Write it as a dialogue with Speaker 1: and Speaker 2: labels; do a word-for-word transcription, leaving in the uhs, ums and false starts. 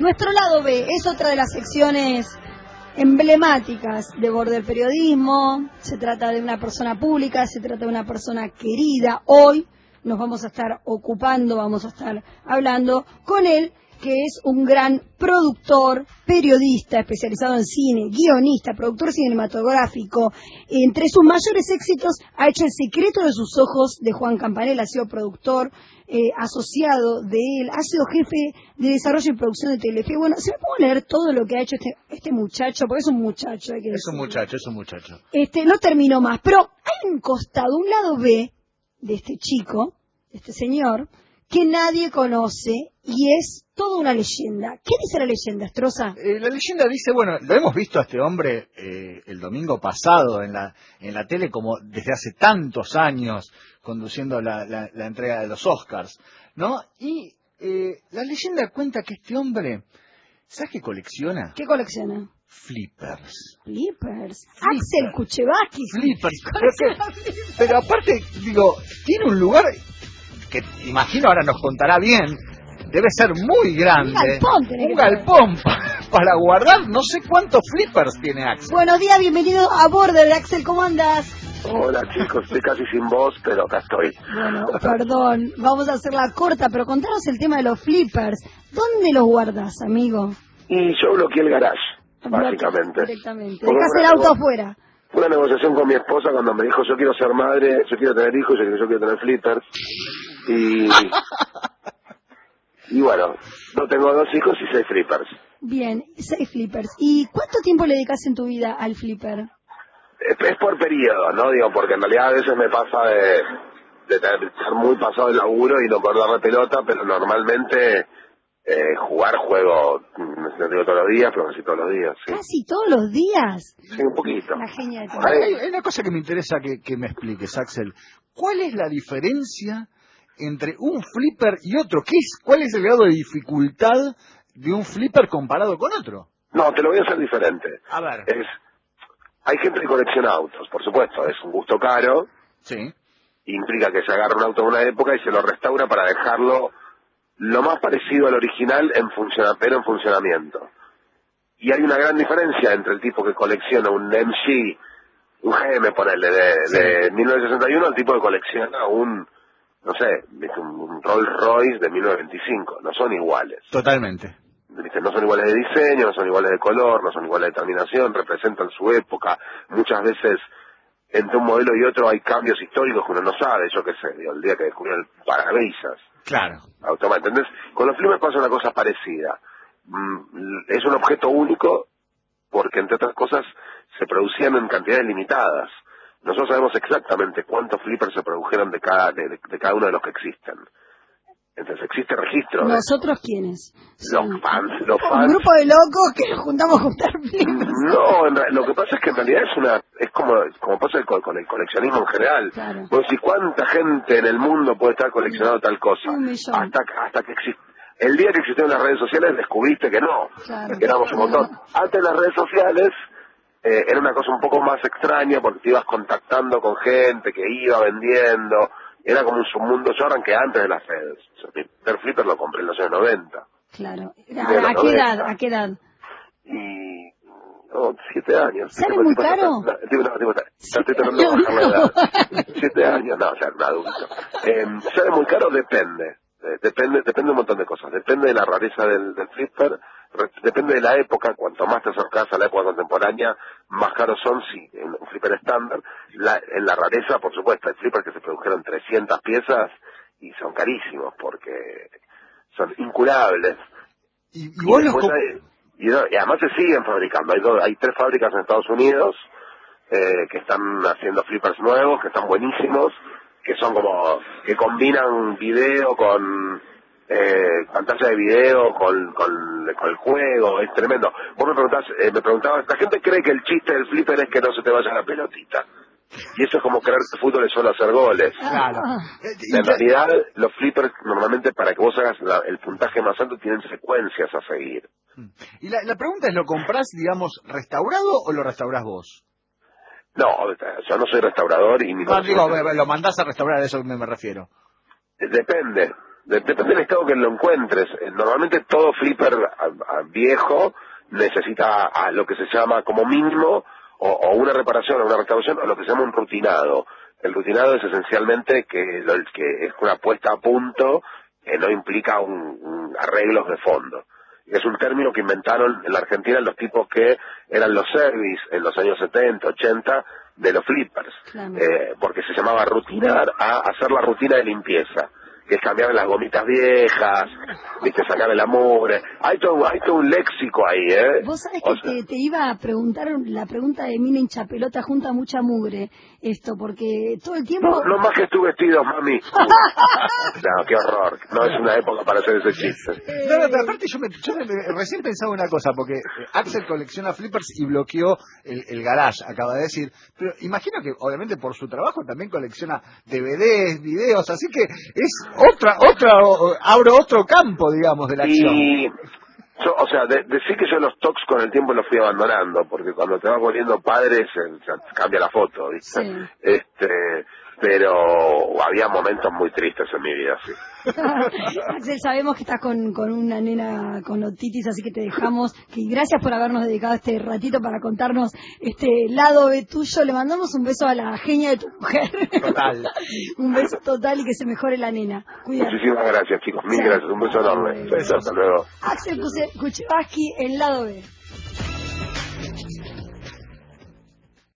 Speaker 1: Nuestro lado B es otra de las secciones emblemáticas de Border Periodismo. Se trata de una persona pública, se trata de una persona querida. Hoy nos vamos a estar ocupando, vamos a estar hablando con él, que es un gran productor, periodista, especializado en cine, guionista, productor cinematográfico. Entre sus mayores éxitos ha hecho El secreto de sus ojos, de Juan Campanella, ha sido productor eh, asociado de él, ha sido jefe de desarrollo y producción de Telefe. Bueno, se me puedo leer todo lo que ha hecho este, este muchacho, porque es un muchacho. Hay que
Speaker 2: es un muchacho, es un muchacho.
Speaker 1: Este, no terminó más, pero hay un costado, un lado B de este chico, de este señor, que nadie conoce y es toda una leyenda. ¿Qué dice la leyenda, Stroza?
Speaker 2: Eh, la leyenda dice, bueno, lo hemos visto a este hombre eh, el domingo pasado en la en la tele como desde hace tantos años conduciendo la, la, la entrega de los Oscars, ¿no? Y eh, la leyenda cuenta que este hombre, ¿sabes qué colecciona?
Speaker 1: ¿Qué colecciona?
Speaker 2: Flippers.
Speaker 1: Flippers.
Speaker 2: Flippers.
Speaker 1: Axel Kuchevaki.
Speaker 2: Flippers. Pero, que, pero aparte, digo, tiene un lugar que imagino ahora nos contará bien, debe ser muy grande.
Speaker 1: Un galpón, tenés
Speaker 2: un
Speaker 1: que
Speaker 2: galpón para, para guardar no sé cuántos flippers tiene Axel.
Speaker 1: Buenos días, bienvenido a Border, Axel, ¿cómo andas?
Speaker 3: Hola chicos, estoy casi sin voz, pero acá estoy.
Speaker 1: Bueno, perdón, vamos a hacerla corta, pero contanos el tema de los flippers. ¿Dónde los guardas, amigo?
Speaker 3: Y yo bloqueé el garage, básicamente.
Speaker 1: Directamente, dejás el auto afuera.
Speaker 3: Fue una negociación con mi esposa cuando me dijo, yo quiero ser madre, yo quiero tener hijos, yo, yo quiero tener flippers. Y, y bueno, no tengo dos hijos y seis flippers.
Speaker 1: Bien, seis flippers. ¿Y cuánto tiempo le dedicas en tu vida al flipper?
Speaker 3: Es, es por periodo, ¿no? Digo, porque en realidad a veces me pasa de, de tener- estar muy pasado el laburo y no poder darle pelota, pero normalmente eh, jugar juego, no sé, no digo todos los días, pero casi todos los días, sí.
Speaker 1: ¿Casi todos los días?
Speaker 3: Sí, un poquito.
Speaker 1: La genia de todo.
Speaker 2: Hay, hay una cosa que me interesa que, que me expliques, Axel. ¿Cuál es la diferencia entre un flipper y otro? ¿Qué es, ¿Cuál es el grado de dificultad de un flipper comparado con otro?
Speaker 3: No, te lo voy a hacer diferente.
Speaker 2: A ver.
Speaker 3: Es, hay gente que colecciona autos, por supuesto, es un gusto caro,
Speaker 2: Sí.
Speaker 3: implica que se agarra un auto de una época y se lo restaura para dejarlo lo más parecido al original en funciona, pero en funcionamiento. Y hay una gran diferencia entre el tipo que colecciona un M G, un G M, ponele, de,
Speaker 2: Sí.
Speaker 3: de mil novecientos sesenta y uno, al tipo que colecciona un, no sé, ¿viste? un, un Rolls Royce de mil novecientos veinticinco. No son iguales.
Speaker 2: Totalmente.
Speaker 3: ¿Viste? No son iguales de diseño, no son iguales de color, no son iguales de terminación, representan su época. Muchas veces entre un modelo y otro hay cambios históricos que uno no sabe. Yo qué sé, digo, el día que descubrieron el parabrisas.
Speaker 2: Claro.
Speaker 3: Automático. ¿Entendés? Con los flippers pasa una cosa parecida. Mm, es un objeto único porque, entre otras cosas, se producían en cantidades limitadas. Nosotros sabemos exactamente cuántos flippers se produjeron de cada, de, de- de cada uno de los que existen. Entonces existe registro de
Speaker 1: ¿Nosotros quiénes?
Speaker 3: los fans, los
Speaker 1: Un
Speaker 3: fans.
Speaker 1: grupo de locos que nos juntamos a juntar flippers.
Speaker 3: No, en re- lo que pasa es que en realidad es una, es como, como pasa con, con el coleccionismo en general.
Speaker 1: Claro.
Speaker 3: Vos decís, ¿cuánta gente en el mundo puede estar coleccionando tal cosa?
Speaker 1: Un millón.
Speaker 3: Hasta, hasta que existe. El día que existieron las redes sociales descubriste que no,
Speaker 1: Claro.
Speaker 3: que éramos un montón. Antes de las redes sociales eh, era una cosa un poco más extraña porque te ibas contactando con gente que iba vendiendo, era como un submundo. Yo arranqué antes de las redes. O sea, mi primer flipper lo compré en los años noventa.
Speaker 1: Claro.
Speaker 3: de
Speaker 1: ¿A,
Speaker 3: los
Speaker 1: a qué edad?
Speaker 3: noventa.
Speaker 1: ¿A qué edad?
Speaker 3: Y no, siete años.
Speaker 1: ¿Sale
Speaker 3: Tipo,
Speaker 1: muy
Speaker 3: tipo,
Speaker 1: caro?
Speaker 3: No, digo, no, digo, ya estoy tratando de bajar la edad. Siete años, no, o sea, un adulto. Eh, ¿Sale muy caro? Depende. Eh, depende depende de un montón de cosas. Depende de la rareza del, del flipper, re- depende de la época. Cuanto más te acercas a la época contemporánea, más caros son. Si en un flipper estándar, la, en la rareza, por supuesto, hay flippers que se produjeron trescientas piezas y son carísimos porque son incurables.
Speaker 2: ¿Y, y
Speaker 3: Y,
Speaker 2: vos los
Speaker 3: después
Speaker 2: co-
Speaker 3: hay- y, no- y además se siguen fabricando. Hay, dos, hay tres fábricas en Estados Unidos eh, que están haciendo flippers nuevos, que están buenísimos, que son como, que combinan video con eh, pantalla de video, con, con, con el juego, es tremendo. Vos me preguntás, eh, me preguntabas, la gente cree que el chiste del flipper es que no se te vaya la pelotita. Y eso es como creer que el fútbol es solo hacer goles.
Speaker 2: Claro.
Speaker 1: Ah,
Speaker 2: Eh, y
Speaker 3: En
Speaker 2: te-
Speaker 3: realidad, los flippers normalmente para que vos hagas la- el puntaje más alto tienen secuencias a seguir.
Speaker 2: Y la, la pregunta es, ¿lo comprás, digamos, restaurado o lo restaurás vos?
Speaker 3: No, yo no soy restaurador y ni
Speaker 2: No,
Speaker 3: lo
Speaker 2: digo,
Speaker 3: soy.
Speaker 2: me- lo mandás a restaurar, a eso me, me refiero.
Speaker 3: Depende. De- depende del estado que lo encuentres. Eh, Normalmente todo flipper, a- a- viejo necesita a lo que se llama como mínimo o, o una reparación o una restauración o lo que se llama un rutinado. El rutinado es esencialmente que, lo, que es una puesta a punto que no implica un, un arreglos de fondo. Es un término que inventaron en la Argentina los tipos que eran los service en los años setenta, ochenta de los flippers, claro. eh, porque se llamaba rutinar a hacer la rutina de limpieza, que es cambiar las gomitas viejas, viste, sacar el amor. Hay todo, hay todo un léxico ahí, ¿eh?
Speaker 1: Vos sabés que o sea, te, te iba a preguntar, la pregunta de Mina hinchapelota junta mucha mugre, esto, porque todo el tiempo...
Speaker 3: No, no más que tu vestido, mami. No, qué horror. No es una época para hacer ese chiste.
Speaker 2: No, no, pero aparte yo, me, yo me, recién pensaba una cosa, porque Axel colecciona flippers y bloqueó el, el garage, acaba de decir, pero imagino que obviamente por su trabajo también colecciona D V Ds, videos, así que es otra, otra, abro otro campo, digamos, de la acción.
Speaker 3: Y, yo, o sea, de, decir que yo los tocs con el tiempo los fui abandonando, porque cuando te vas volviendo padre se, se cambia la foto, ¿viste? Sí. Este, pero había momentos muy tristes en mi vida, sí.
Speaker 1: Axel, sabemos que estás con, con una nena con otitis, así que te dejamos. Que gracias por habernos dedicado este ratito para contarnos este lado B tuyo. Le mandamos un beso a la genia de tu mujer. Total. Un beso total y que se mejore la nena. Cuídate.
Speaker 3: Muchísimas gracias, chicos. Mil gracias. Un beso enorme. Beso, hasta luego.
Speaker 1: Axel Kuchevaski, el lado B.